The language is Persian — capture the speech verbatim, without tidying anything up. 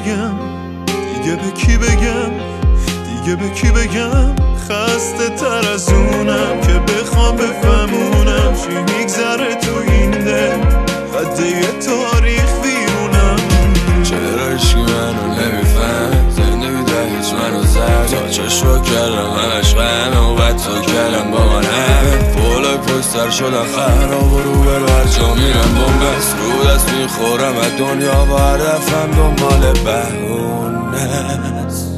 بگم، دیگه به کی بگم، دیگه به کی بگم. خسته تر از اونم که بخوام بفهمونم چی میگذره تو این دل، قد یه تاریخ ویرونم. چرا هیچکی منو نمیفهم، زندگی ده هیچ منو زد. تا چشم کردم من عشقم و بعد تو کردم با من هم فولای پشت سر شدن خراب و رو برو هر جا میرم بومبست. رو دست میخورم از دنیا و هر دفعم دنبال بهونه است.